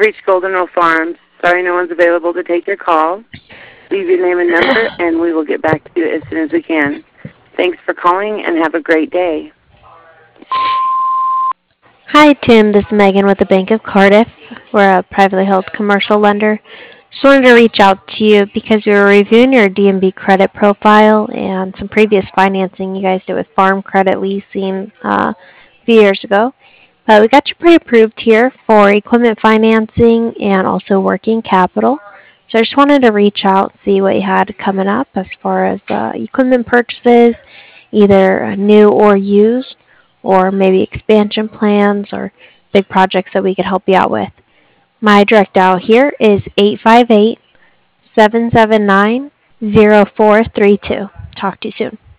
reached Golden Rule Farms. Sorry no one's available to take your call. Leave your name and number, and we will get back to you as soon as we can. Thanks for calling, and have a great day. Hi, Tim. This is Megan with the Bank of Cardiff. We're a privately held commercial lender. Just wanted to reach out to you because we were reviewing your DMB credit profile and some previous financing you guys did with Farm Credit Leasing a few years ago. We got you pre-approved here for equipment financing and also working capital. So I just wanted to reach out, see what you had coming up as far as equipment purchases, either new or used, or maybe expansion plans or big projects that we could help you out with. My direct dial here is 858-779-0432. Talk to you soon.